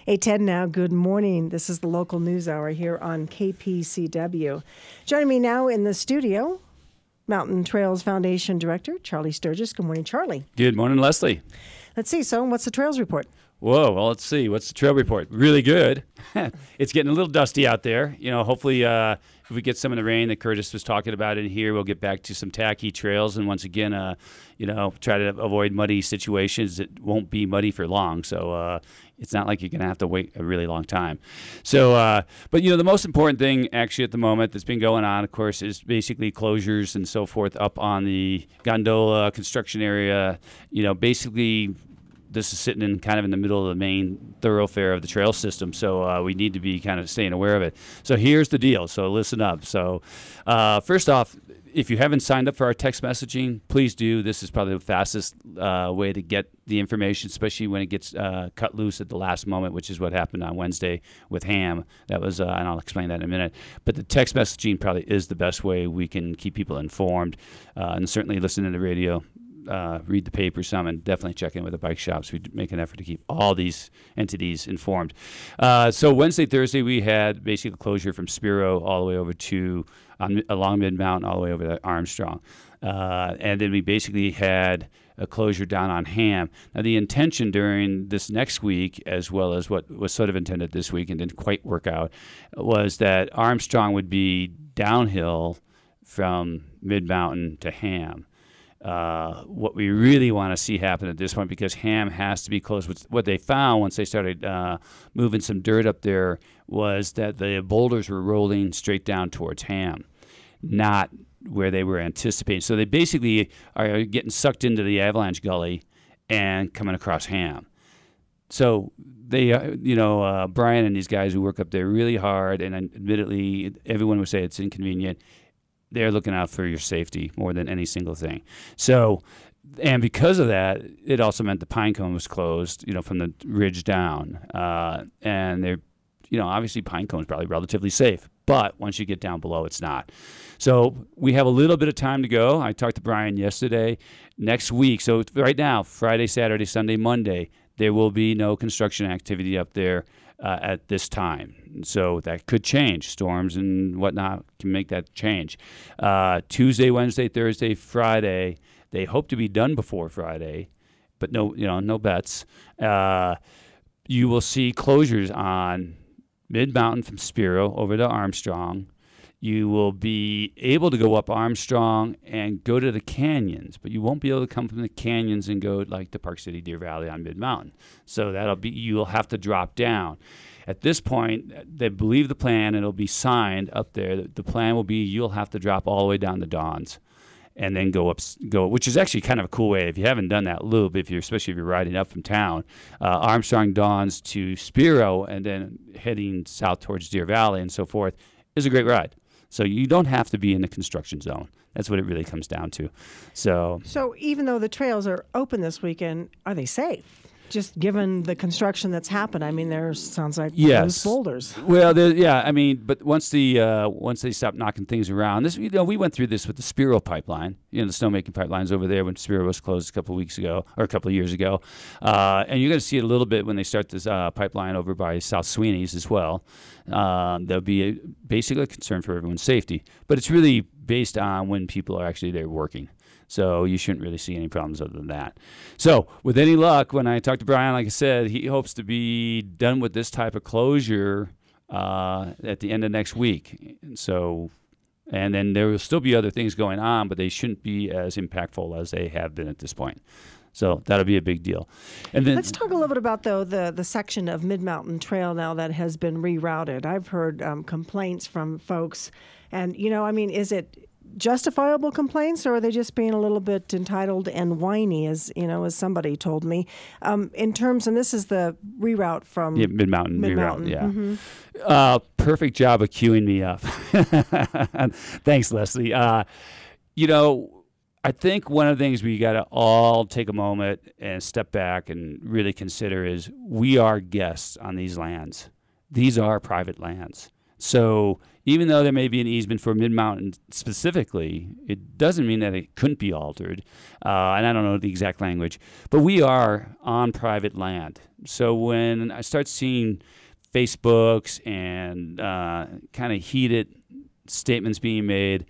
8:10 now. Good morning. This is the local news hour here on KPCW. Joining me now in the studio, Mountain Trails Foundation Director Charlie Sturgis. Good morning, Charlie. Good morning, Leslie. Let's see. So, what's the trails report? Whoa, well, let's see. What's the trail report? Really good. It's getting a little dusty out there. You know, hopefully if we get some of the rain that Curtis was talking about in here, we'll get back to some tacky trails. And once again, try to avoid muddy situations. It won't be muddy for long. So it's not like you're going to have to wait a really long time. So, but, the most important thing actually at the moment that's been going on, of course, is basically closures and so forth up on the gondola construction area. Basically, this is sitting in kind of in the middle of the main thoroughfare of the trail system, so we need to be kind of staying aware of it. So here's the deal. So listen up. So first off, if you haven't signed up for our text messaging, please do. This is probably the fastest way to get the information, especially when it gets cut loose at the last moment, which is what happened on Wednesday with Ham. That was, and I'll explain that in a minute. But the text messaging probably is the best way we can keep people informed, and certainly listen to the radio. Read the paper some, and definitely check in with the bike shops. We make an effort to keep all these entities informed. So Wednesday, Thursday, we had basically closure from Spiro all the way over to along Mid-Mountain, all the way over to Armstrong. And then we basically had a closure down on Ham. Now, the intention during this next week, as well as what was sort of intended this week and didn't quite work out, was that Armstrong would be downhill from Mid-Mountain to Ham. What we really want to see happen at this point, because Ham has to be closed. What they found once they started moving some dirt up there was that the boulders were rolling straight down towards Ham, not where they were anticipating. So they basically are getting sucked into the avalanche gully and coming across Ham. So they, Brian and these guys who work up there really hard, and admittedly, everyone would say it's inconvenient. They're looking out for your safety more than any single thing. So, and because of that, it also meant the Pinecone was closed, from the ridge down. And they're, obviously Pinecone is probably relatively safe, but once you get down below, it's not. So we have a little bit of time to go. I talked to Brian yesterday. Next week, so right now, Friday, Saturday, Sunday, Monday, there will be no construction activity up there at this time. So that could change. Storms and whatnot can make that change. Tuesday, Wednesday, Thursday, Friday, they hope to be done before Friday, but no bets. You will see closures on Mid-Mountain from Spiro over to Armstrong. You will be able to go up Armstrong and go to the canyons, but you won't be able to come from the canyons and go like to Park City, Deer Valley on Mid-Mountain. So you'll have to drop down. At this point, they believe the plan, and it'll be signed up there. The plan will be you'll have to drop all the way down to Dawns and then go, which is actually kind of a cool way. If you haven't done that loop, especially if you're riding up from town, Armstrong, Dawns to Spiro, and then heading south towards Deer Valley and so forth, is a great ride. So you don't have to be in the construction zone. That's what it really comes down to. So even though the trails are open this weekend, are they safe? Just given the construction that's happened, there sounds like loose boulders. Well, but once they stop knocking things around, this we went through this with the Spiro pipeline, the snowmaking pipelines over there when Spiro was closed a couple of years ago, and you're going to see it a little bit when they start this pipeline over by South Sweeney's as well. There'll be basically a concern for everyone's safety, but it's really based on when people are actually there working. So you shouldn't really see any problems other than that. So with any luck, when I talked to Brian, like I said, he hopes to be done with this type of closure at the end of next week. And then there will still be other things going on, but they shouldn't be as impactful as they have been at this point. So that'll be a big deal. And then let's talk a little bit about the section of Mid-Mountain Trail now that has been rerouted. I've heard complaints from folks, and is it justifiable complaints, or are they just being a little bit entitled and whiny, as somebody told me, in terms, and this is the reroute from Mid-Mountain reroute, yeah. Mm-hmm. Perfect job of queuing me up. Thanks, Leslie. I think one of the things we got to all take a moment and step back and really consider is we are guests on these lands. These are private lands. So even though there may be an easement for Mid-Mountain specifically, it doesn't mean that it couldn't be altered. And I don't know the exact language, but we are on private land. So when I start seeing Facebooks and kind of heated statements being made,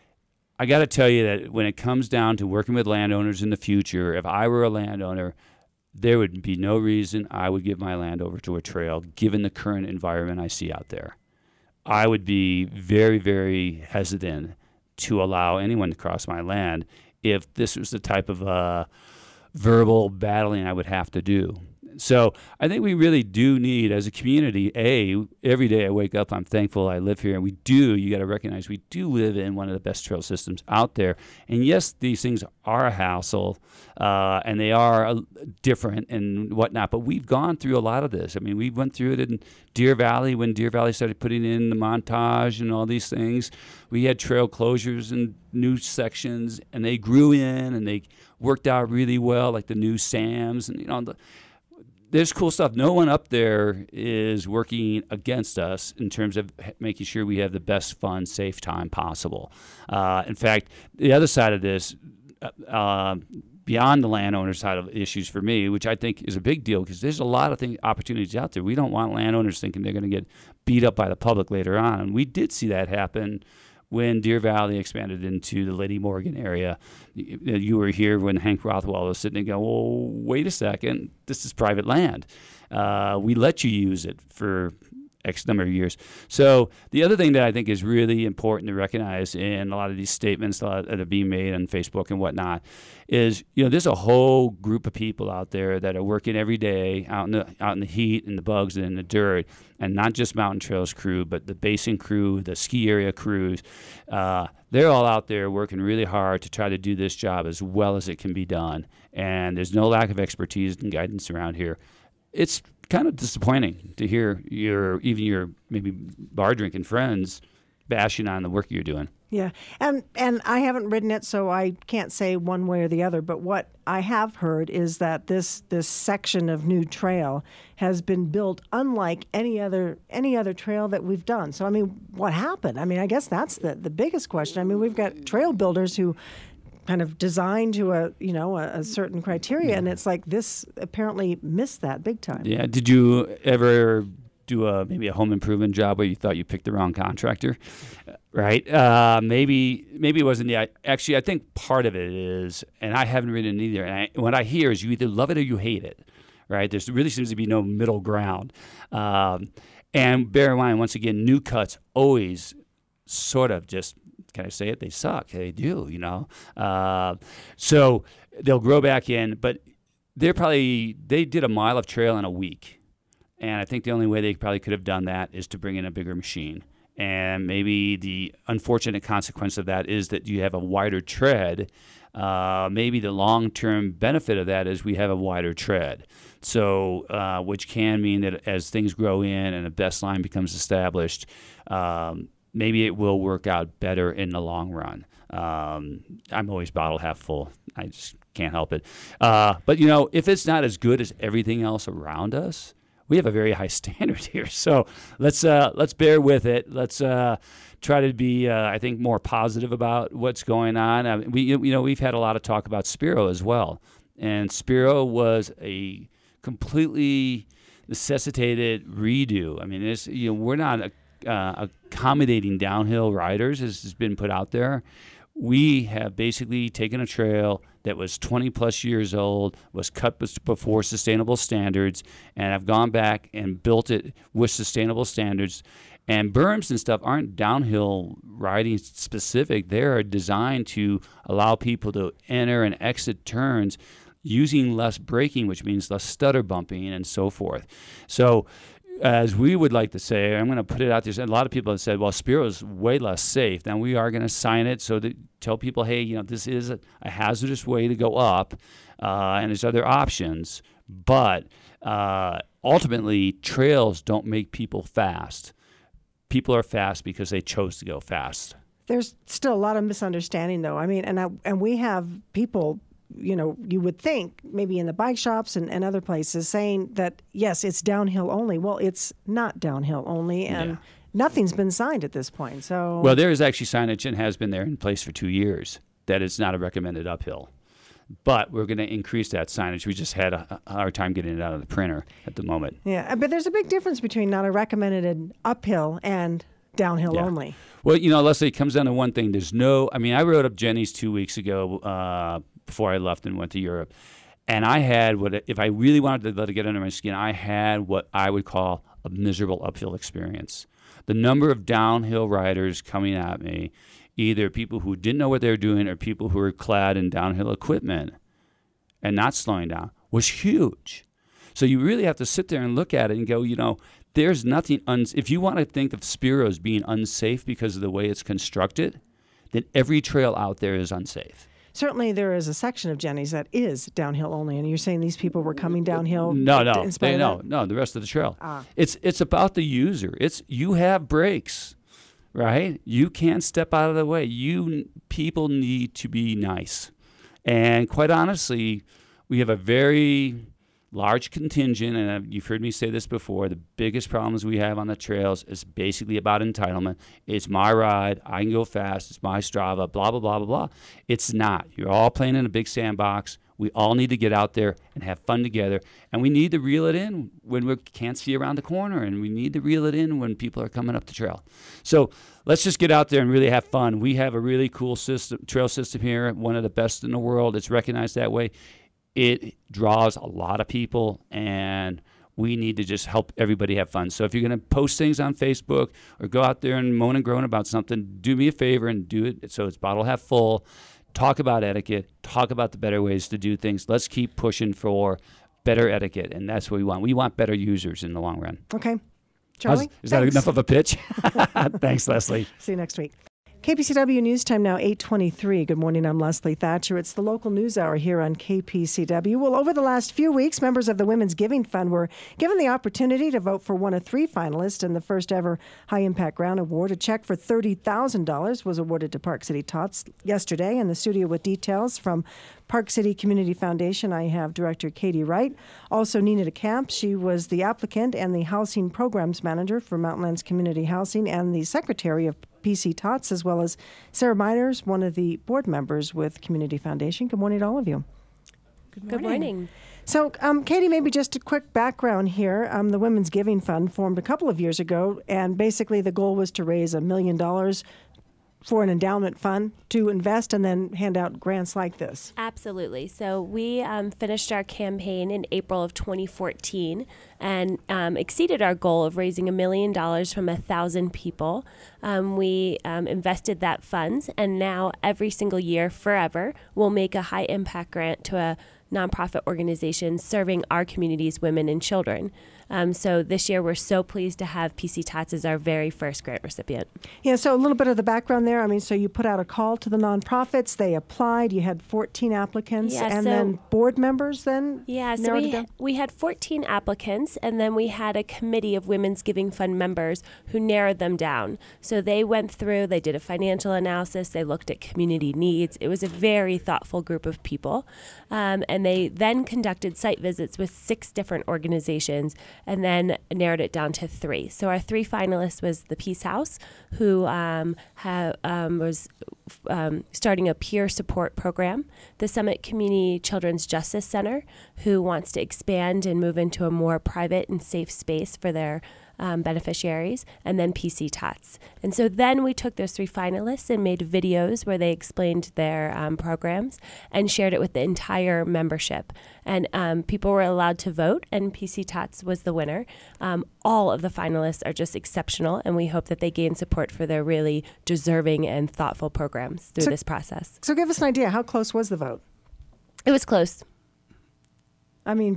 I got to tell you that when it comes down to working with landowners in the future, if I were a landowner, there would be no reason I would give my land over to a trail given the current environment I see out there. I would be very, very hesitant to allow anyone to cross my land if this was the type of verbal battling I would have to do. So I think we really do need, as a community, every day I wake up, I'm thankful I live here. And you got to recognize, we do live in one of the best trail systems out there. And yes, these things are a hassle, and they are different and whatnot. But we've gone through a lot of this. I mean, we went through it in Deer Valley when Deer Valley started putting in the montage and all these things. We had trail closures and new sections, and they grew in and they worked out really well, like the new Sams and there's cool stuff. No one up there is working against us in terms of making sure we have the best fun, safe time possible. In fact, the other side of this, beyond the landowner side of issues for me, which I think is a big deal because there's a lot of opportunities out there. We don't want landowners thinking they're going to get beat up by the public later on. And we did see that happen when Deer Valley expanded into the Lady Morgan area. You were here when Hank Rothwell was sitting and going, well, wait a second, this is private land. We let you use it for X number of years. So the other thing that I think is really important to recognize in a lot of these statements that are being made on Facebook and whatnot is, there's a whole group of people out there that are working every day out in the heat and the bugs and in the dirt, and not just Mountain Trails crew, but the basin crew, the ski area crews. They're all out there working really hard to try to do this job as well as it can be done. And there's no lack of expertise and guidance around here. It's kind of disappointing to hear your maybe bar drinking friends bashing on the work you're doing. Yeah, and I haven't ridden it, so I can't say one way or the other. But what I have heard is that this section of new trail has been built unlike any other trail that we've done. So I mean, what happened? I mean, I guess that's the biggest question. I mean, we've got trail builders who kind of designed to a certain criteria, and it's like this apparently missed that big time. Yeah. Did you ever do maybe a home improvement job where you thought you picked the wrong contractor? Right. Maybe it wasn't. Actually, I think part of it is, and I haven't ridden it either. And what I hear is you either love it or you hate it. Right. There really seems to be no middle ground. And bear in mind, once again, new cuts always sort of just, can I say it? They suck. They do, So they'll grow back in, but they did a mile of trail in a week. And I think the only way they probably could have done that is to bring in a bigger machine. And maybe the unfortunate consequence of that is that you have a wider tread. Maybe the long-term benefit of that is we have a wider tread. So, which can mean that as things grow in and a best line becomes established, maybe it will work out better in the long run. I'm always bottle half full. I just can't help it. But, if it's not as good as everything else around us, we have a very high standard here. So let's bear with it. Let's try to be, I think, more positive about what's going on. We've had a lot of talk about Spiro as well. And Spiro was a completely necessitated redo. I mean, we're not accommodating downhill riders, as has been put out there. We have basically taken a trail that was 20 plus years old, was cut before sustainable standards, and have gone back and built it with sustainable standards. And berms and stuff aren't downhill riding specific. They're designed to allow people to enter and exit turns using less braking, which means less stutter bumping and so forth. So, as we would like to say, I'm going to put it out there. A lot of people have said, well, Spiro is way less safe. Then we are going to sign it so that tell people, hey, this is a hazardous way to go up, and there's other options. But ultimately, trails don't make people fast. People are fast because they chose to go fast. There's still a lot of misunderstanding, though. I mean, and we have people, you would think maybe in the bike shops and other places saying that, yes, it's downhill only. Well, it's not downhill only. And nothing's been signed at this point. So Well, there is actually signage and has been there in place for 2 years that it's not a recommended uphill. But we're going to increase that signage. We just had a hard time getting it out of the printer at the moment. yeah, but there's a big difference between not a recommended uphill and downhill Yeah. only. Well, Leslie, it comes down to one thing. I wrote up Jenny's 2 weeks ago before I left and went to Europe. And I had if I really wanted to let it get under my skin, I had what I would call a miserable uphill experience. The number of downhill riders coming at me, either people who didn't know what they were doing or people who were clad in downhill equipment and not slowing down, was huge. So you really have to sit there and look at it and go, there's nothing, if you want to think of Spiro as being unsafe because of the way it's constructed, then every trail out there is unsafe. Certainly, there is a section of Jenny's that is downhill only, and you're saying these people were coming downhill. No, the rest of the trail. It's about the user. You have brakes, right? You can't step out of the way. People need to be nice, and quite honestly, we have a very large contingent, and you've heard me say this before, the biggest problems we have on the trails is basically about entitlement. It's my ride, I can go fast, it's my Strava, blah, blah, blah, blah, blah. It's not. You're all playing in a big sandbox. We all need to get out there and have fun together, and we need to reel it in when we can't see around the corner, and we need to reel it in when people are coming up the trail. So let's just get out there and really have fun. We have a really cool trail system here, one of the best in the world. It's recognized that way. It draws a lot of people, and we need to just help everybody have fun. So if you're going to post things on Facebook or go out there and moan and groan about something, do me a favor and do it so it's bottle half full. Talk about etiquette. Talk about the better ways to do things. Let's keep pushing for better etiquette, and that's what we want. We want better users in the long run. Okay. Charlie? Is that enough of a pitch? Thanks, Leslie. See you next week. KPCW News Time now 8:23. Good morning, I'm Leslie Thatcher. It's the local news hour here on KPCW. Well, over the last few weeks, members of the Women's Giving Fund were given the opportunity to vote for one of 3 finalists in the first ever High Impact Grant Award. A check for $30,000 was awarded to Park City Tots yesterday. In the studio with details from Park City Community Foundation, I have Director Katie Wright. Also, Nina DeCamp. She was the applicant and the Housing Programs Manager for Mountainlands Community Housing and the Secretary of PC Tots, as well as Sarah Miners, one of the board members with Community Foundation. Good morning to all of you. Good morning. So, Katie, maybe just a quick background here. The Women's Giving Fund formed a couple of years ago, and basically the goal was to raise $1 million for an endowment fund to invest and then hand out grants like this. Absolutely. So we finished our campaign in April of 2014 and exceeded our goal of raising $1 million from 1,000 people. We invested that funds, and now every single year forever, we'll make a high impact grant to a nonprofit organization serving our community's women and children. So this year, we're so pleased to have PC Tots as our very first grant recipient. Yeah, so a little bit of the background there. I mean, so you put out a call to the nonprofits. They applied. You had 14 applicants. Yeah, and then board members then? Yeah, so we had 14 applicants, and then we had a committee of Women's Giving Fund members who narrowed them down. So they went through, they did a financial analysis, they looked at community needs. It was a very thoughtful group of people. And they then conducted site visits with 6 different organizations and then narrowed it down to 3. So our 3 finalists was the Peace House, who was starting a peer support program, the Summit Community Children's Justice Center, who wants to expand and move into a more private and safe space for their beneficiaries, and then PC Tots. And so then we took those 3 finalists and made videos where they explained their programs and shared it with the entire membership. And people were allowed to vote, and PC Tots was the winner. All of the finalists are just exceptional, and we hope that they gain support for their really deserving and thoughtful programs through this process. So give us an idea. How close was the vote? It was close. Did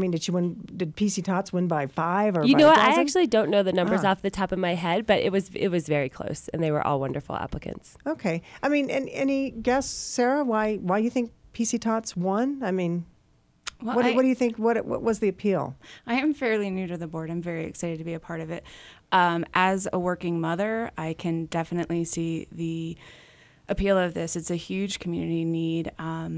PC Tots win by 5 or by 1,000? I actually don't know the numbers off the top of my head, but it was very close, and they were all wonderful applicants. Okay. I mean, and any guess, Sarah, why you think PC Tots won? I mean, what do you think? What was the appeal? I am fairly new to the board. I'm very excited to be a part of it. As a working mother, I can definitely see the appeal of this. It's a huge community need.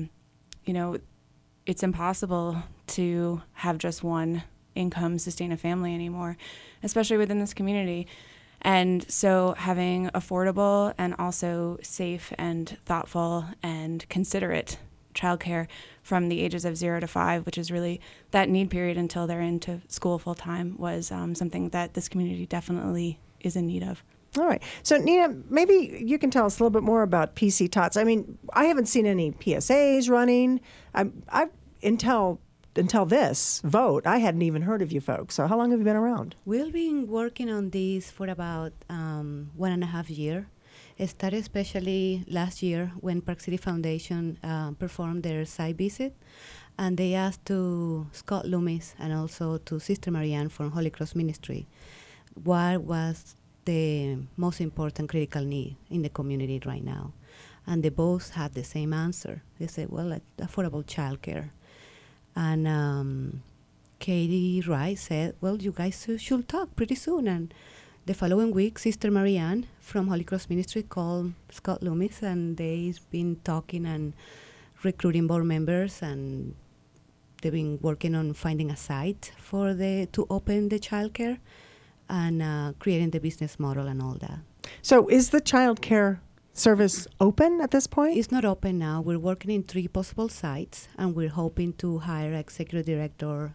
It's impossible to have just one income sustain a family anymore, especially within this community. And so having affordable and also safe and thoughtful and considerate childcare from the ages of 0 to 5, which is really that need period until they're into school full time, was something that this community definitely is in need of. All right. So, Nina, maybe you can tell us a little bit more about PC Tots. I mean, I haven't seen any PSAs running. I've until this vote, I hadn't even heard of you folks. So how long have you been around? We've been working on this for about 1.5 years. It started especially last year when Park City Foundation performed their site visit, and they asked to Scott Loomis and also to Sister Marianne from Holy Cross Ministry what was the most important critical need in the community right now. And they both had the same answer. They said, well, affordable childcare. And Katie Wright said, well, you guys should talk pretty soon. And the following week, Sister Marianne from Holy Cross Ministry called Scott Loomis, and they've been talking and recruiting board members, and they've been working on finding a site to open the childcare and creating the business model and all that. So is the child care service open at this point? It's not open now. We're working in 3 possible sites, and we're hoping to hire an executive director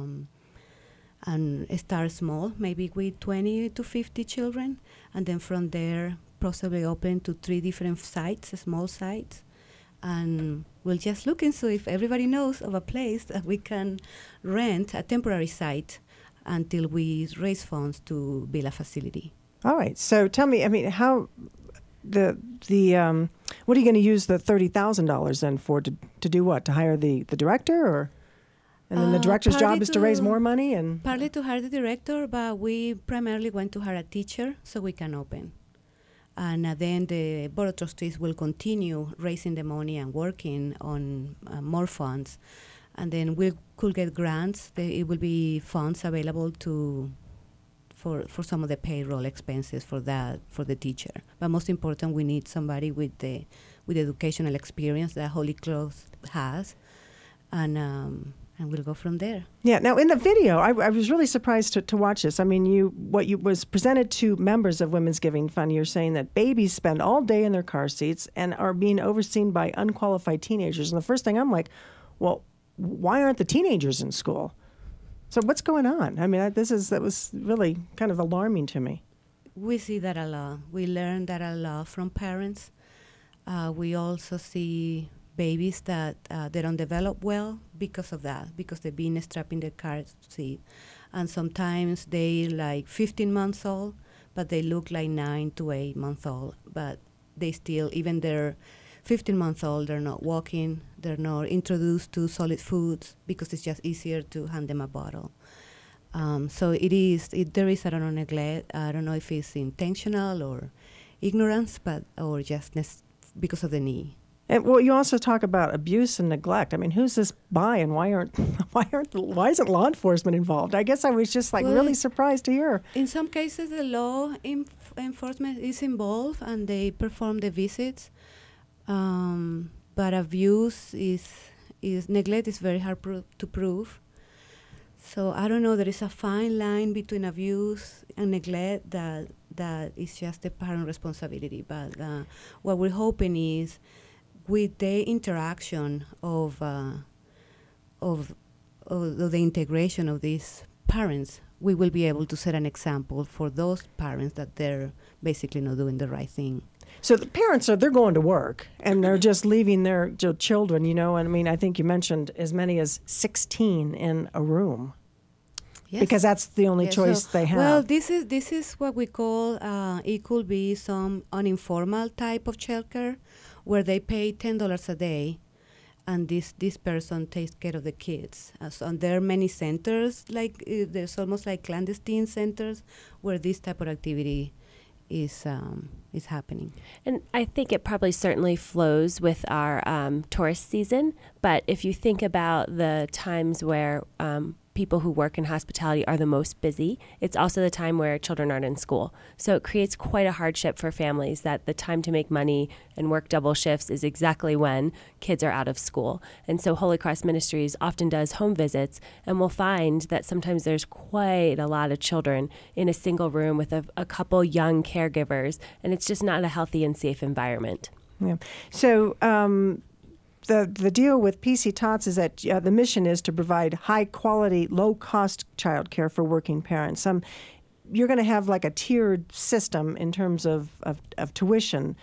and start small, maybe with 20 to 50 children, and then from there possibly open to 3 different sites, small sites. And we'll just look into if everybody knows of a place that we can rent a temporary site until we raise funds to build a facility. All right. So tell me, I mean, how what are you going to use the $30,000 then for? To do what? To hire the director, or? And then the director's job is to raise more money? And partly to hire the director, but we primarily want to hire a teacher so we can open. And then the Board of Trustees will continue raising the money and working on more funds. And then we could get grants. It will be funds available for some of the payroll expenses for the teacher. But most important, we need somebody with educational experience that Holy Cross has. And we'll go from there. Yeah. Now, in the video, I was really surprised to watch this. I mean, what was presented to members of Women's Giving Fund, you're saying that babies spend all day in their car seats and are being overseen by unqualified teenagers. And the first thing I'm like, well, why aren't the teenagers in school? So what's going on? I mean, that was really kind of alarming to me. We see that a lot. We learn that a lot from parents. We also see babies that they don't develop well because of that, because they've been strapped in their car seat. And sometimes they're like 15 months old, but they look like 9 to 8 months old. But they still, even they're 15 months old, they're not walking, they're not introduced to solid foods because it's just easier to hand them a bottle. So there is, I don't know, neglect. I don't know if it's intentional or ignorance, or just because of the need. And well, you also talk about abuse and neglect. I mean, who's this by, and why isn't law enforcement involved? I guess I was just really surprised to hear. In some cases, the law enforcement is involved and they perform the visits, but abuse neglect is very hard to prove. So I don't know. There is a fine line between abuse and neglect that is just the parent responsibility. But what we're hoping is, with the interaction of the integration of these parents, we will be able to set an example for those parents that they're basically not doing the right thing. So the parents they're going to work and they're just leaving their children, and I mean, I think you mentioned as many as 16 in a room. Yes. Because that's the only choice they have. Well, this is what we call, it could be some uninformal type of childcare, where they pay $10 a day, and this person takes care of the kids. So there are many centers, there's almost like clandestine centers, where this type of activity is is happening. And I think it probably certainly flows with our tourist season. But if you think about the times where people who work in hospitality are the most busy, it's also the time where children aren't in school. So it creates quite a hardship for families that the time to make money and work double shifts is exactly when kids are out of school. And so Holy Cross Ministries often does home visits, and we'll find that sometimes there's quite a lot of children in a single room with a couple young caregivers, and it's just not a healthy and safe environment. Yeah. So the deal with PC Tots is that the mission is to provide high-quality, low-cost childcare for working parents. You're going to have like a tiered system in terms of tuition.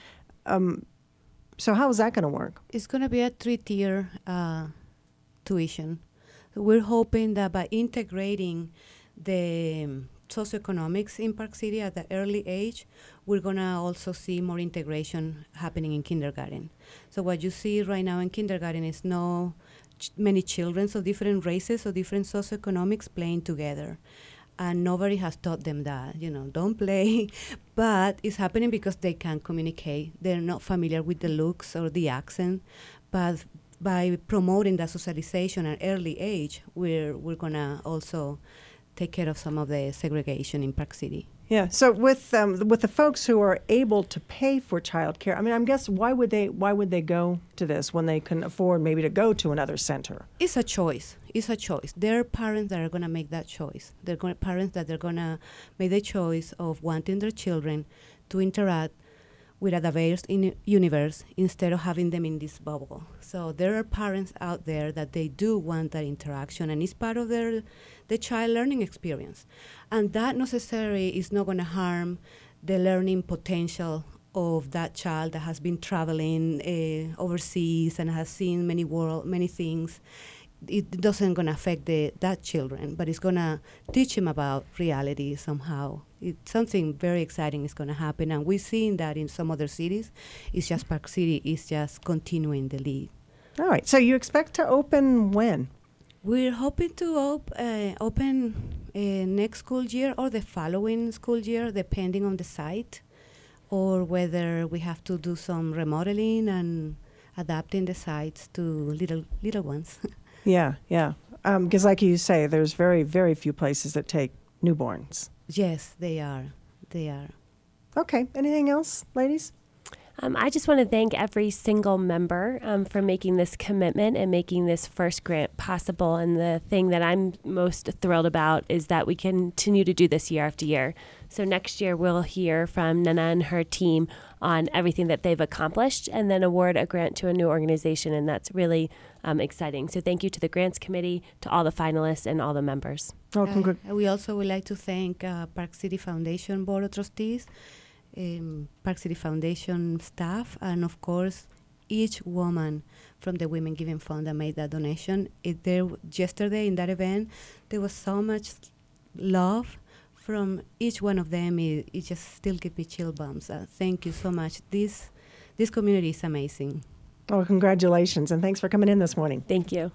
So how is that going to work? It's going to be a 3-tier tuition. We're hoping that by integrating the socioeconomics in Park City at the early age, we're going to also see more integration happening in kindergarten. So what you see right now in kindergarten is many children of different races or different socioeconomics playing together. And nobody has taught them that, don't play. But it's happening because they can't communicate. They're not familiar with the looks or the accent. But by promoting that socialization at early age, we're going to also take care of some of the segregation in Park City. Yeah. So with the folks who are able to pay for childcare, I mean, I guess why would they go to this when they can afford maybe to go to another center? It's a choice. There are parents that are going to make that choice. There are parents that are going to make the choice of wanting their children to interact with a diverse universe instead of having them in this bubble. So there are parents out there that they do want that interaction, and it's part of the child learning experience. And that necessarily is not going to harm the learning potential of that child that has been traveling overseas and has seen many things. It doesn't going to affect that children, but it's going to teach them about reality somehow. Something very exciting is going to happen, and we've seen that in some other cities. It's just Park City is just continuing the lead. All right. So you expect to open when? We're hoping to open next school year or the following school year, depending on the site, or whether we have to do some remodeling and adapting the sites to little ones. Yeah. Because like you say, there's very, very few places that take newborns. Yes, they are. Okay. Anything else, ladies? I just want to thank every single member for making this commitment and making this first grant possible. And the thing that I'm most thrilled about is that we continue to do this year after year. So next year we'll hear from Nana and her team on everything that they've accomplished and then award a grant to a new organization. And that's really exciting. So thank you to the Grants Committee, to all the finalists, and all the members. We also would like to thank Park City Foundation Board of Trustees, Park City Foundation staff, and of course each woman from the Women Giving Fund that made that donation. Yesterday in that event, there was so much love from each one of them. It just still gives me chill bumps. Thank you so much. This community is amazing. Oh, congratulations, and thanks for coming in this morning. Thank you.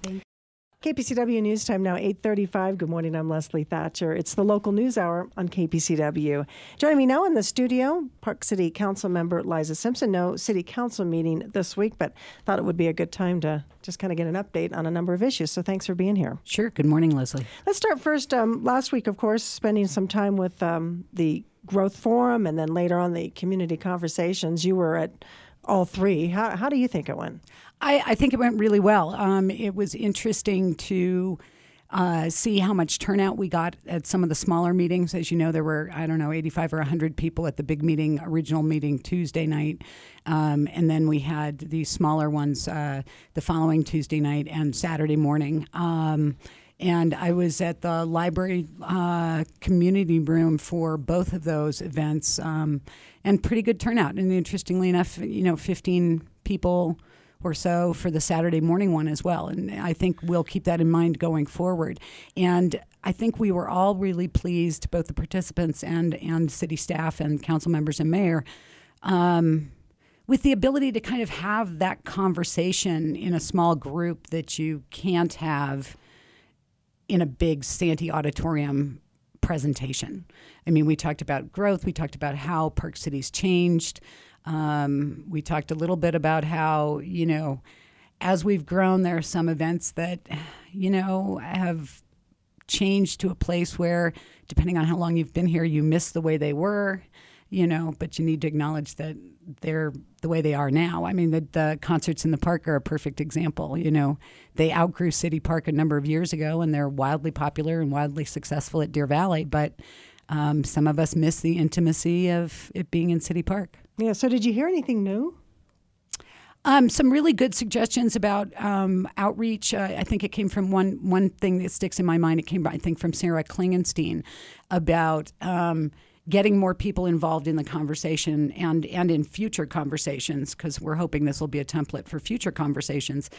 KPCW News Time now, 8:35. Good morning, I'm Leslie Thatcher. It's the local news hour on KPCW. Joining me now in the studio, Park City Council member Liza Simpson. No city council meeting this week, but thought it would be a good time to just kind of get an update on a number of issues. So thanks for being here. Sure. Good morning, Leslie. Let's start first. Last week, of course, spending some time with the Growth Forum and then later on the community conversations. You were at all three. How do you think it went? I think it went really well. It was interesting to see how much turnout we got at some of the smaller meetings. As you know, there were, 85 or 100 people at the big meeting, original meeting Tuesday night. And then we had these smaller ones the following Tuesday night and Saturday morning. And I was at the library community room for both of those events, and pretty good turnout. And interestingly enough, 15 people or so for the Saturday morning one as well. And I think we'll keep that in mind going forward. And I think we were all really pleased, both the participants and city staff and council members and mayor, with the ability to kind of have that conversation in a small group that you can't have in a big Santee auditorium presentation. I mean, we talked about growth. We talked about how Park City's changed. We talked a little bit about how, as we've grown, there are some events that, have changed to a place where, depending on how long you've been here, you miss the way they were, but you need to acknowledge that they're the way they are now. I mean, the concerts in the park are a perfect example. They outgrew City Park a number of years ago, and they're wildly popular and wildly successful at Deer Valley, but some of us miss the intimacy of it being in City Park. Yeah, so did you hear anything new? Some really good suggestions about outreach. I think it came from one thing that sticks in my mind. It came, I think, from Sarah Klingenstein about getting more people involved in the conversation and in future conversations, because we're hoping this will be a template for future conversations.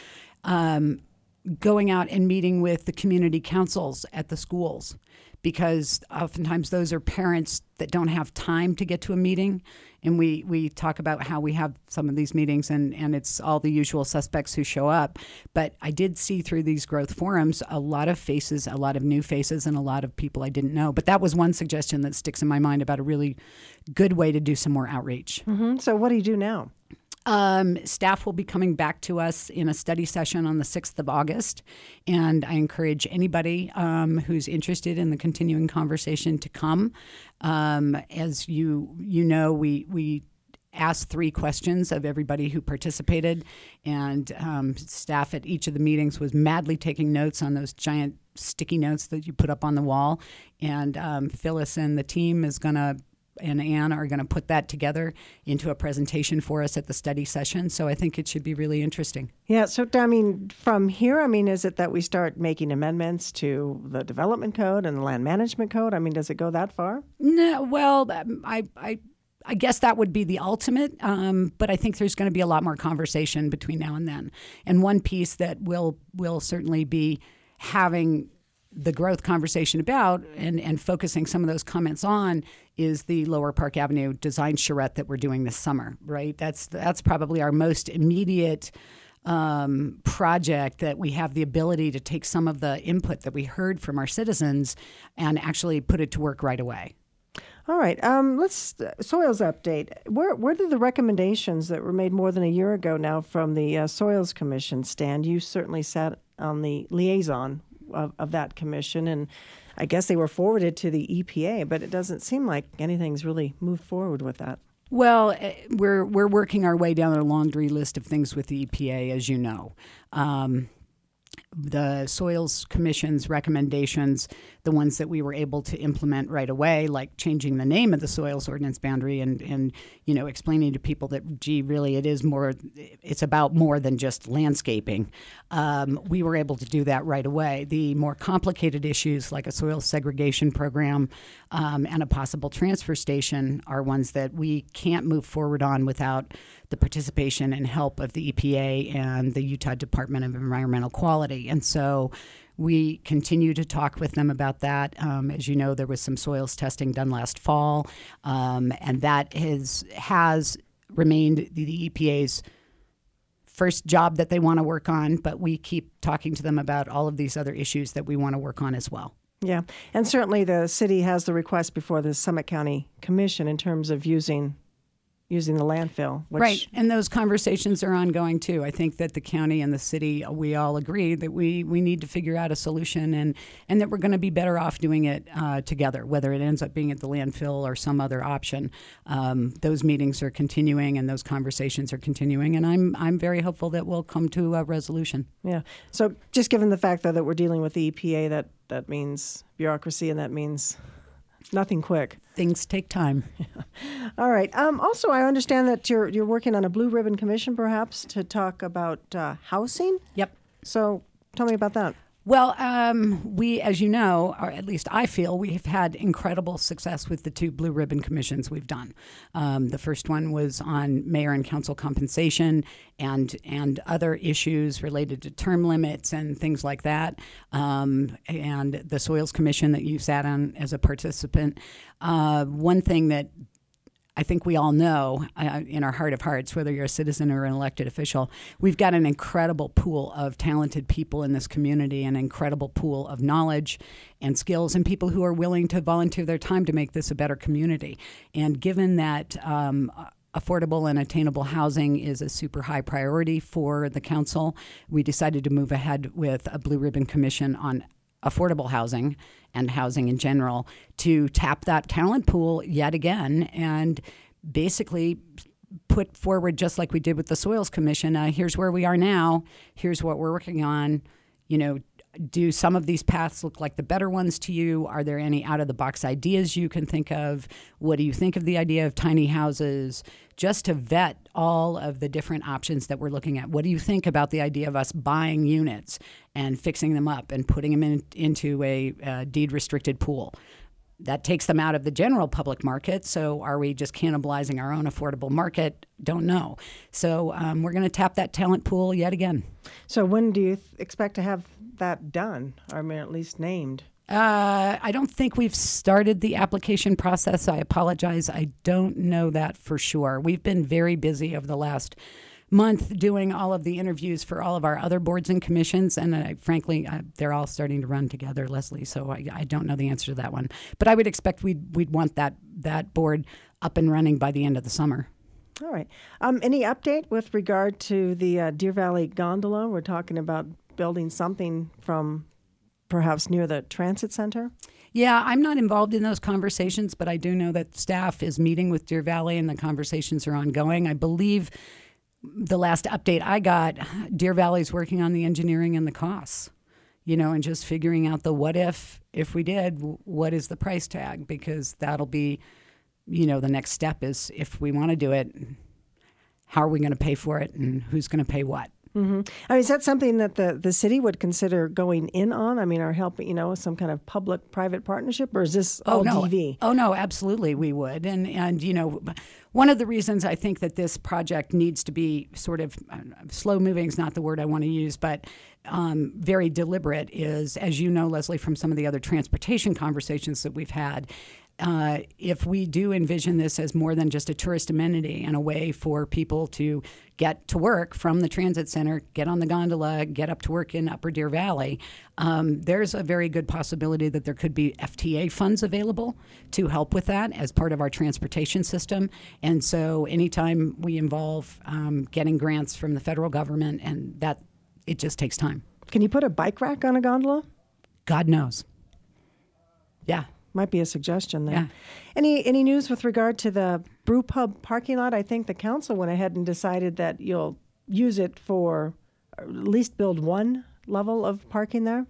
Going out and meeting with the community councils at the schools, because oftentimes those are parents that don't have time to get to a meeting. And we talk about how we have some of these meetings and it's all the usual suspects who show up. But I did see through these growth forums a lot of faces, a lot of new faces, and a lot of people I didn't know. But that was one suggestion that sticks in my mind about a really good way to do some more outreach. Mm-hmm. So what do you do now? Staff will be coming back to us in a study session on the 6th of August, and I encourage anybody who's interested in the continuing conversation to come. As you know, we asked 3 questions of everybody who participated, and staff at each of the meetings was madly taking notes on those giant sticky notes that you put up on the wall, and Phyllis and the team and Anne are going to put that together into a presentation for us at the study session. So I think it should be really interesting. Yeah. So, from here, is it that we start making amendments to the development code and the land management code? Does it go that far? No. Well, I guess that would be the ultimate, but I think there's going to be a lot more conversation between now and then. And one piece that we'll certainly be having the growth conversation about and focusing some of those comments on is the Lower Park Avenue design charrette that we're doing this summer, right? That's probably our most immediate project that we have the ability to take some of the input that we heard from our citizens and actually put it to work right away. All right. Let's soils update. Where did the recommendations that were made more than a year ago now from the Soils Commission stand? You certainly sat on the liaison of that commission, and I guess they were forwarded to the EPA, but it doesn't seem like anything's really moved forward with that. Well, we're working our way down a laundry list of things with the EPA, as you know. The Soils Commission's recommendations, the ones that we were able to implement right away, like changing the name of the soils ordinance boundary and explaining to people that, gee, really it's about more than just landscaping. We were able to do that right away. The more complicated issues like a soil segregation program and a possible transfer station are ones that we can't move forward on without the participation and help of the EPA and the Utah Department of Environmental Quality. And so we continue to talk with them about that. As you know, there was some soils testing done last fall, and that has remained the EPA's first job that they want to work on, but we keep talking to them about all of these other issues that we want to work on as well. Yeah, and certainly the city has the request before the Summit County Commission in terms of using the landfill. Right, and those conversations are ongoing too. I think that the county and the city, we all agree that we need to figure out a solution and that we're going to be better off doing it together, whether it ends up being at the landfill or some other option. Those meetings are continuing and those conversations are continuing, and I'm very hopeful that we'll come to a resolution. Yeah, so just given the fact, though, that we're dealing with the EPA, that means bureaucracy and that means nothing quick. Things take time. Yeah. All right. Also, I understand that you're working on a Blue Ribbon Commission, perhaps, to talk about housing. Yep. So tell me about that. Well, we, as you know, or at least I feel, we have had incredible success with the 2 Blue Ribbon Commissions we've done. The first one was on mayor and council compensation and other issues related to term limits and things like that. And the Soils Commission that you sat on as a participant. One thing that I think we all know in our heart of hearts, whether you're a citizen or an elected official, we've got an incredible pool of talented people in this community, an incredible pool of knowledge and skills, and people who are willing to volunteer their time to make this a better community. And given that affordable and attainable housing is a super high priority for the council, we decided to move ahead with a Blue Ribbon Commission on affordable housing and housing in general to tap that talent pool yet again and basically put forward, just like we did with the Soils Commission, here's where we are now, here's what we're working on. Do some of these paths look like the better ones to you? Are there any out-of-the-box ideas you can think of? What do you think of the idea of tiny houses? Just to vet all of the different options that we're looking at. What do you think about the idea of us buying units and fixing them up and putting them into a deed-restricted pool? That takes them out of the general public market. So are we just cannibalizing our own affordable market? Don't know. So we're going to tap that talent pool yet again. So when do you expect to have that done? Or at least named? I don't think we've started the application process. I apologize. I don't know that for sure. We've been very busy over the last month doing all of the interviews for all of our other boards and commissions, and frankly, they're all starting to run together, Leslie, so I don't know the answer to that one. But I would expect we'd want that board up and running by the end of the summer. All right. Any update with regard to the Deer Valley Gondola? We're talking about building something from perhaps near the transit center? Yeah, I'm not involved in those conversations, but I do know that staff is meeting with Deer Valley and the conversations are ongoing. I believe the last update I got, Deer Valley's working on the engineering and the costs, and just figuring out the what if we did, what is the price tag? Because that'll be, the next step is if we want to do it, how are we going to pay for it and who's going to pay what? Mm-hmm. Is that something that the city would consider going in on? Or helping, some kind of public-private partnership, or is this all DV? Oh, no, absolutely we would. And one of the reasons I think that this project needs to be sort of slow-moving is not the word I want to use, but very deliberate is, as you know, Leslie, from some of the other transportation conversations that we've had, if we do envision this as more than just a tourist amenity and a way for people to get to work from the transit center, get on the gondola, get up to work in Upper Deer Valley, there's a very good possibility that there could be FTA funds available to help with that as part of our transportation system. And so anytime we involve getting grants from the federal government, and that it just takes time. Can you put a bike rack on a gondola? God knows. Yeah. Might be a suggestion there. Yeah. Any news with regard to the brew pub parking lot? I think the council went ahead and decided that you'll use it for at least build one level of parking there.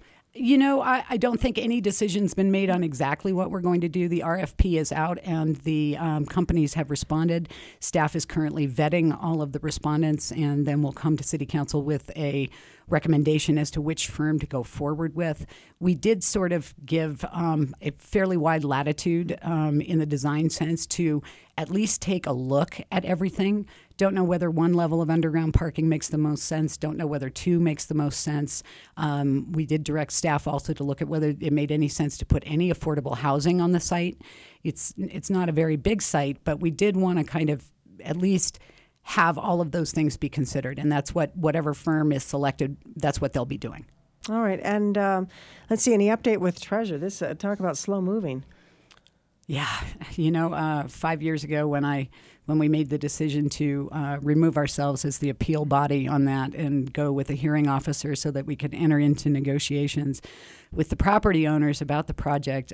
I don't think any decision's been made on exactly what we're going to do. The RFP is out and the companies have responded. Staff is currently vetting all of the respondents, and then we'll come to City Council with a recommendation as to which firm to go forward with. We did sort of give a fairly wide latitude in the design sense to at least take a look at everything. Don't know whether one level of underground parking makes the most sense. Don't know whether two makes the most sense. We did direct staff also to look at whether it made any sense to put any affordable housing on the site. It's not a very big site, but we did want to kind of at least have all of those things be considered. And that's whatever firm is selected, that's what they'll be doing. All right. And let's see, any update with Treasure? This talk about slow moving. Yeah. 5 years ago when we made the decision to remove ourselves as the appeal body on that and go with a hearing officer so that we could enter into negotiations with the property owners about the project,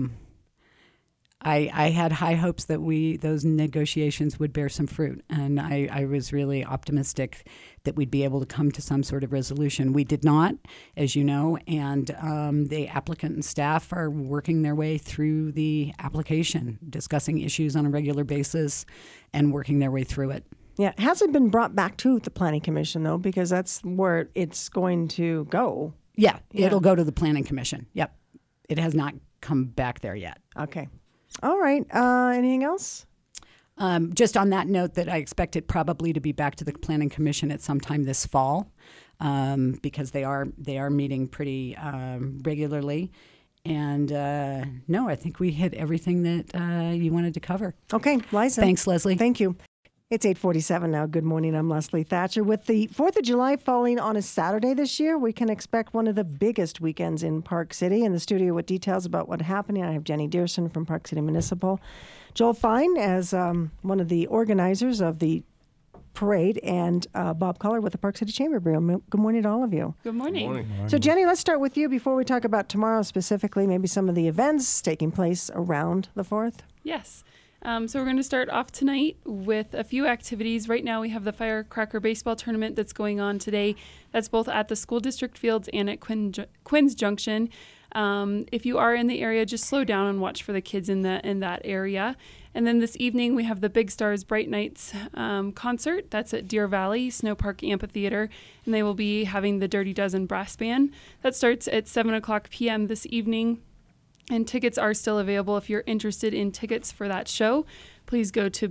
I had high hopes that those negotiations would bear some fruit, and I was really optimistic that we'd be able to come to some sort of resolution. We did not, as you know, and the applicant and staff are working their way through the application, discussing issues on a regular basis and working their way through it. Yeah, it hasn't been brought back to the Planning Commission, though, because that's where it's going to go. Yeah, it'll go to the Planning Commission. Yep. It has not come back there yet. Okay. All right. Anything else? Just on that note, that I expect it probably to be back to the Planning Commission at some time this fall, because they are meeting pretty regularly. And no, I think we hit everything that you wanted to cover. Okay, Liza. Thanks, Leslie. Thank you. It's 8:47 now. Good morning. I'm Leslie Thatcher. With the 4th of July falling on a Saturday this year, we can expect one of the biggest weekends in Park City. In the studio with details about what's happening, I have Jenny Dearson from Park City Municipal, Joel Fine as one of the organizers of the parade, and Bob Culler with the Park City Chamber Bureau. Good morning to all of you. Good morning. Good morning. So, Jenny, let's start with you before we talk about tomorrow specifically, maybe some of the events taking place around the 4th. Yes. So we're going to start off tonight with a few activities. Right now we have the Firecracker Baseball Tournament that's going on today. That's both at the school district fields and at Quinn's Junction. If you are in the area, just slow down and watch for the kids in that area. And then this evening we have the Big Stars Bright Nights concert. That's at Deer Valley Snow Park Amphitheater, and they will be having the Dirty Dozen Brass Band. That starts at 7:00 p.m. this evening. And tickets are still available. If you're interested in tickets for that show, please go to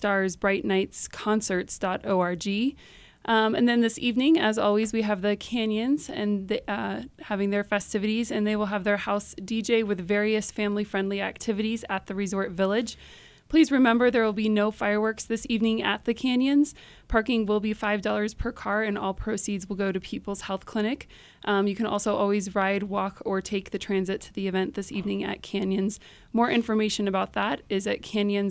bigstarsbrightnightsconcerts.org. And then this evening, as always, we have the Canyons and having their festivities, and they will have their house DJ with various family-friendly activities at the Resort Village. Please remember there will be no fireworks this evening at the Canyons. Parking will be $5 per car, and all proceeds will go to People's Health Clinic. You can also always ride, walk, or take the transit to the event this evening at Canyons. More information about that is at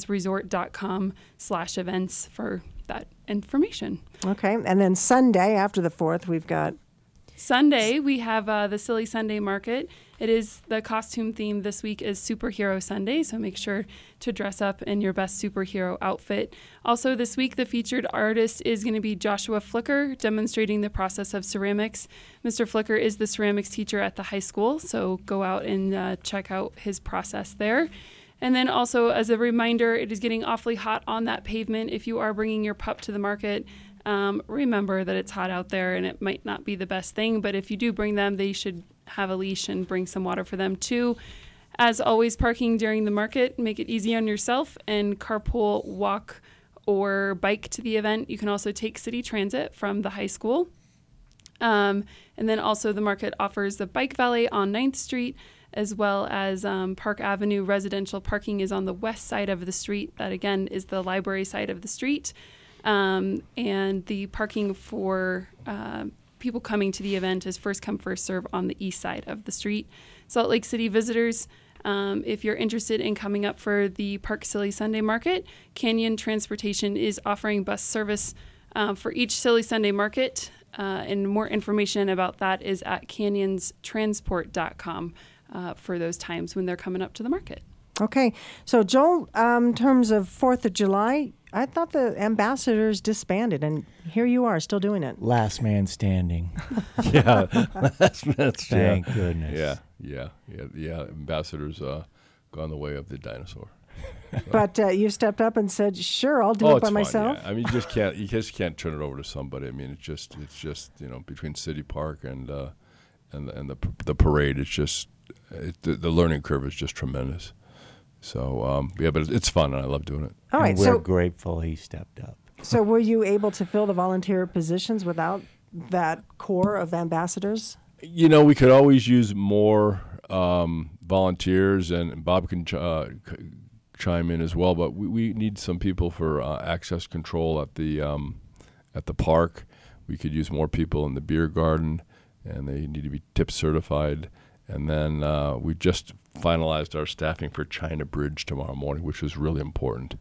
canyonsresort.com/events for that information. Okay, and then Sunday after the 4th, we've got... Sunday, we have the Silly Sunday Market. It is the costume theme this week is Superhero Sunday, so make sure to dress up in your best superhero outfit. Also this week, the featured artist is going to be Joshua Flicker, demonstrating the process of ceramics. Mr. Flicker is the ceramics teacher at the high school, so go out and check out his process there. And then also, as a reminder, it is getting awfully hot on that pavement. If you are bringing your pup to the market, remember that it's hot out there and it might not be the best thing, but if you do bring them, they should have a leash and bring some water for them too. As always, parking during the market, make it easy on yourself, and carpool, walk, or bike to the event. You can also take city transit from the high school. And then also the market offers the bike valet on 9th Street, as well as Park Avenue residential parking is on the west side of the street. That again is the library side of the street. And the parking for people coming to the event is first come, first serve on the east side of the street. Salt Lake City visitors, if you're interested in coming up for the Park Silly Sunday Market, Canyon Transportation is offering bus service for each Silly Sunday Market. And more information about that is at canyonstransport.com for those times when they're coming up to the market. Okay, so Joel, in terms of 4th of July, I thought the ambassadors disbanded, and here you are still doing it. Last man standing. Yeah, that's Thank goodness. Yeah. Ambassadors gone the way of the dinosaur. But you stepped up and said, "Sure, I'll do it It's by fun, myself." Yeah. I mean, you just can't turn it over to somebody. I mean, it's just between City Park and the parade, it's just the learning curve is just tremendous. So but it's fun, and I love doing it. All right, And we're grateful he stepped up. So were you able to fill the volunteer positions without that core of ambassadors? We could always use more volunteers, and Bob can chime in as well. But we need some people for access control at the park. We could use more people in the beer garden, and they need to be tip certified. And then we just finalized our staffing for China Bridge tomorrow morning, which is really important.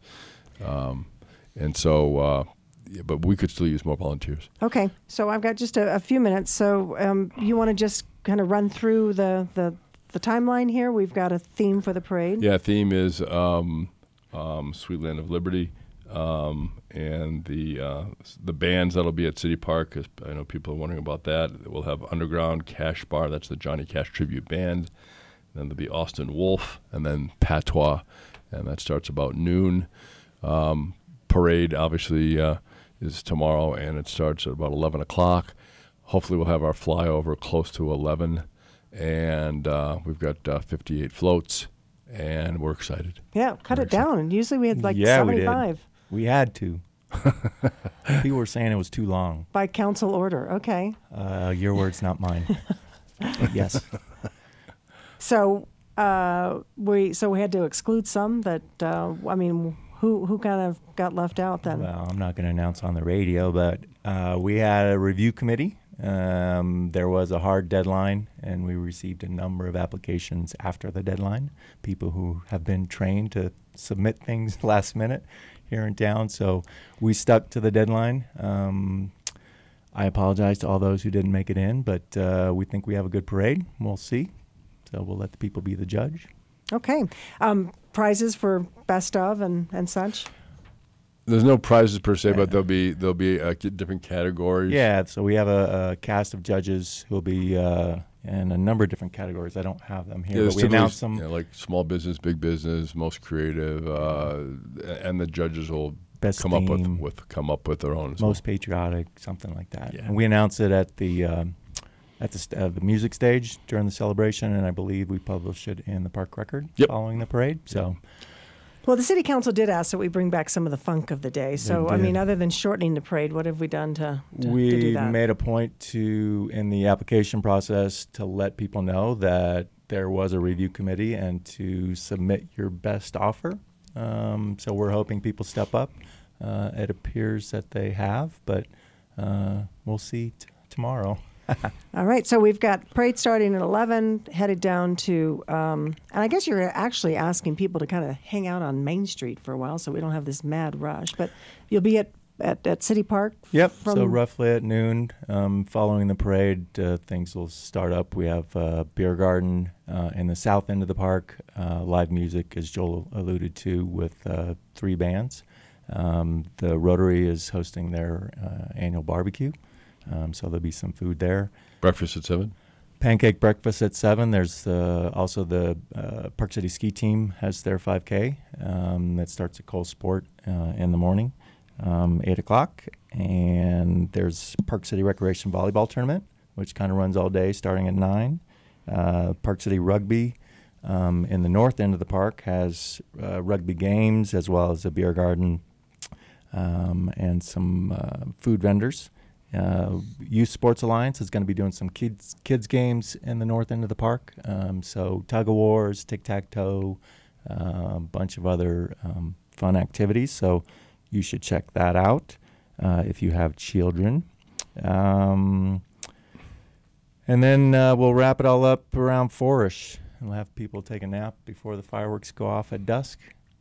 But we could still use more volunteers. Okay, so I've got just a few minutes. So you want to just kind of run through the timeline here? We've got a theme for the parade. Yeah, theme is Sweet Land of Liberty. And the bands that'll be at City Park, 'cause I know people are wondering about that. We'll have Underground Cash Bar, that's the Johnny Cash tribute band. Then there'll be Austin Wolf, and then Patois, and that starts about noon. Parade, obviously, is tomorrow, and it starts at about 11 o'clock. Hopefully we'll have our flyover close to 11, and we've got 58 floats, and we're excited. Yeah, cut it down. And usually we had like Yeah, 75. We had to. People were saying it was too long. By council order. Okay. Your words, not mine. Yes. So we had to exclude some that, who kind of got left out then? Well, I'm not going to announce on the radio, but we had a review committee. There was a hard deadline, and we received a number of applications after the deadline, people who have been trained to submit things last minute here in town. So we stuck to the deadline. I apologize to all those who didn't make it in, but we think we have a good parade. We'll see. So we'll let the people be the judge. Okay. Prizes for best of and such? There's no prizes per se, but there'll be different categories. Yeah, so we have a cast of judges who will be in a number of different categories. I don't have them here, but we announced them. Like small business, big business, most creative, and the judges will Best come theme, up with their own. Most patriotic, something like that. Yeah. And we announced it at the music stage during the celebration, and I believe we published it in the Park Record following the parade. So. Well, the city council did ask that we bring back some of the funk of the day. So, other than shortening the parade, what have we done to do that? We made a point in the application process, to let people know that there was a review committee and to submit your best offer. So we're hoping people step up. It appears that they have, but we'll see tomorrow. All right, so we've got parade starting at 11, headed down to, and I guess you're actually asking people to kind of hang out on Main Street for a while so we don't have this mad rush. But you'll be at City Park? Yep, so roughly at noon, following the parade, things will start up. We have a beer garden in the south end of the park, live music, as Joel alluded to, with 3 bands. The Rotary is hosting their annual barbecue. So there'll be some food there. Breakfast at 7? Pancake breakfast at 7. There's also the Park City Ski Team has their 5K that starts at Cole Sport in the morning, 8 o'clock. And there's Park City Recreation Volleyball Tournament, which kind of runs all day starting at 9. Park City Rugby in the north end of the park has rugby games as well as a beer garden and some food vendors. Youth Sports Alliance is going to be doing some kids games in the north end of the park. So tug of wars, tic-tac-toe, a bunch of other fun activities. So you should check that out if you have children. And then we'll wrap it all up around 4-ish. And we'll have people take a nap before the fireworks go off at dusk.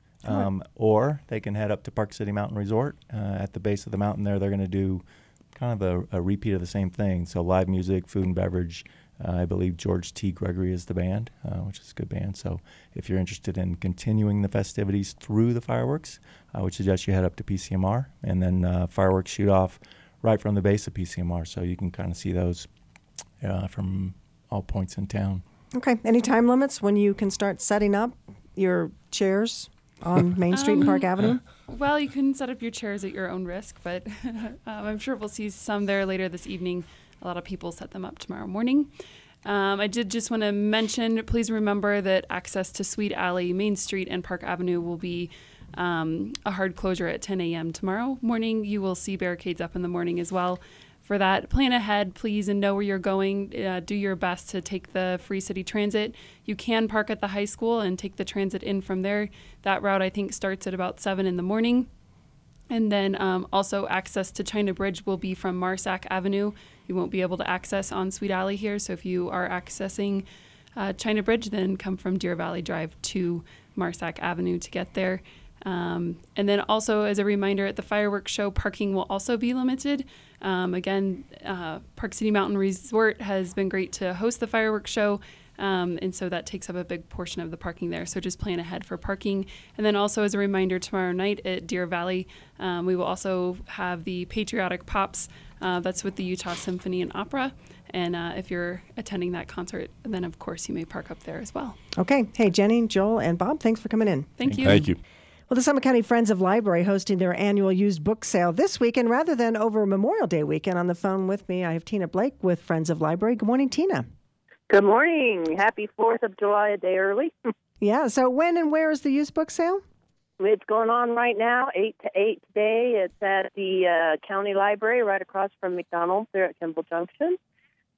Or they can head up to Park City Mountain Resort. At the base of the mountain there, they're going to do kind of a repeat of the same thing. So live music, food and beverage. I believe George T. Gregory is the band, which is a good band. So if you're interested in continuing the festivities through the fireworks, I would suggest you head up to PCMR. And then fireworks shoot off right from the base of PCMR. So you can kind of see those from all points in town. Okay. Any time limits when you can start setting up your chairs on Main Street and Park Avenue? Well, you can set up your chairs at your own risk, but I'm sure we'll see some there later this evening. A lot of people set them up tomorrow morning. I did just want to mention, please remember that access to Sweet Alley, Main Street, and Park Avenue will be a hard closure at 10 a.m. tomorrow morning. You will see barricades up in the morning as well. For that, plan ahead, please, and know where you're going. Do your best to take the free city transit. You can park at the high school and take the transit in from there. That route, I think, starts at about 7 in the morning. And then also access to China Bridge will be from Marsack Avenue. You won't be able to access on Sweet Alley here. So if you are accessing China Bridge, then come from Deer Valley Drive to Marsack Avenue to get there. And then also as a reminder, at the fireworks show, parking will also be limited. Again, Park City Mountain Resort has been great to host the fireworks show. And so that takes up a big portion of the parking there. So just plan ahead for parking. And then also as a reminder, tomorrow night at Deer Valley, we will also have the Patriotic Pops. That's with the Utah Symphony and Opera. And if you're attending that concert, then of course you may park up there as well. Okay. Hey, Jenny, Joel, and Bob, thanks for coming in. Thank you. Thank you. Well, the Summit County Friends of Library hosting their annual used book sale this week. And rather than over Memorial Day weekend, on the phone with me, I have Tina Blake with Friends of Library. Good morning, Tina. Good morning. Happy 4th of July, a day early. Yeah, so when and where is the used book sale? It's going on right now, 8 to 8 today. It's at the county library right across from McDonald's there at Kimball Junction.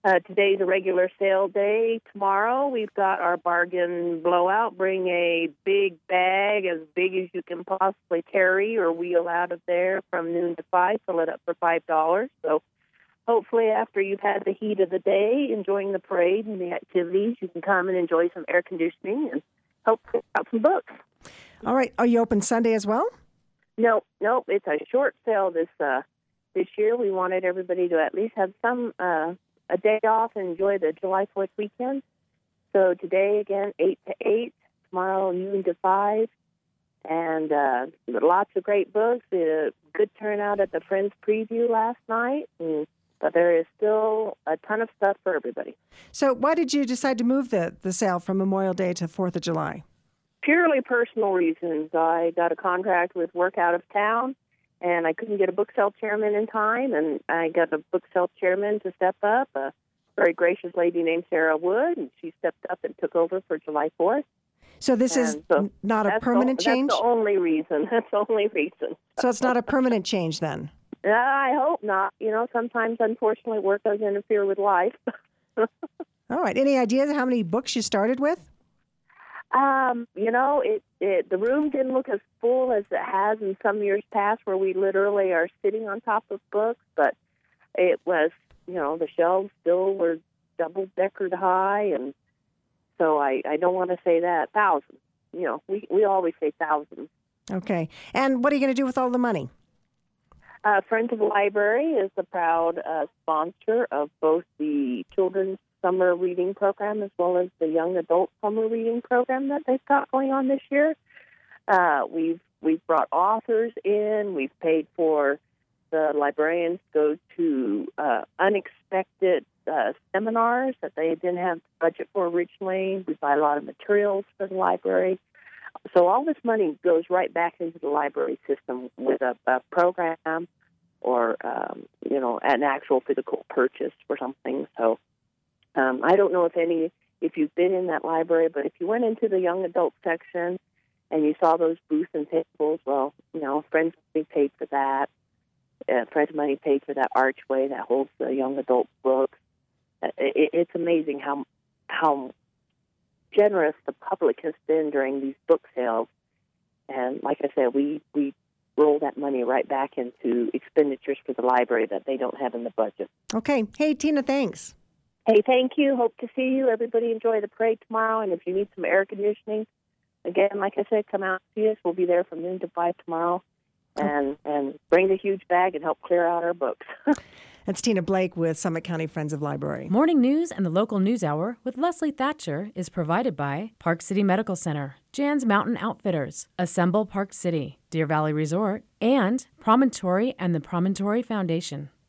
Today's a regular sale day. Tomorrow we've got our bargain blowout. Bring a big bag as big as you can possibly carry or wheel out of there from noon to 5. Fill it up for $5. So hopefully after you've had the heat of the day, enjoying the parade and the activities, you can come and enjoy some air conditioning and help pick out some books. All right. Are you open Sunday as well? Nope. It's a short sale this year. We wanted everybody to at least have a day off and enjoy the July 4th weekend. So today, again, 8 to 8. Tomorrow, noon to 5. And lots of great books. Good turnout at the Friends Preview last night. But there is still a ton of stuff for everybody. So why did you decide to move the sale from Memorial Day to 4th of July? Purely personal reasons. I got a contract with work out of town, and I couldn't get a book sale chairman in time, and I got a book sale chairman to step up, a very gracious lady named Sarah Wood, and she stepped up and took over for July 4th. So this is not a permanent change? That's the only reason. So it's not a permanent change then? I hope not. Sometimes, unfortunately, work does interfere with life. All right. Any ideas how many books you started with? The room didn't look as full as it has in some years past where we literally are sitting on top of books, but it was, the shelves still were double-deckered high, and so I don't want to say that. Thousands. We always say thousands. Okay. And what are you going to do with all the money? Friends of the Library is the proud sponsor of both the children's summer reading program as well as the young adult summer reading program that they've got going on this year. We've brought authors in. We've paid for the librarians to go to unexpected seminars that they didn't have budget for originally. We buy a lot of materials for the library. So all this money goes right back into the library system with a program or, an actual physical purchase for something. So I don't know if you've been in that library, but if you went into the young adult section and you saw those booths and tables, well, Friends Money paid for that. Friends Money paid for that archway that holds the young adult books. It's amazing how generous the public has been during these book sales. And like I said, we roll that money right back into expenditures for the library that they don't have in the budget. Okay. Hey, Tina, thanks. Hey, thank you. Hope to see you. Everybody enjoy the parade tomorrow. And if you need some air conditioning, again, like I said, come out and see us. We'll be there from noon to 5 tomorrow. And bring the huge bag and help clear out our books. That's Tina Blake with Summit County Friends of Library. Morning news and the local news hour with Leslie Thatcher is provided by Park City Medical Center, Jan's Mountain Outfitters, Assemble Park City, Deer Valley Resort, and Promontory and the Promontory Foundation.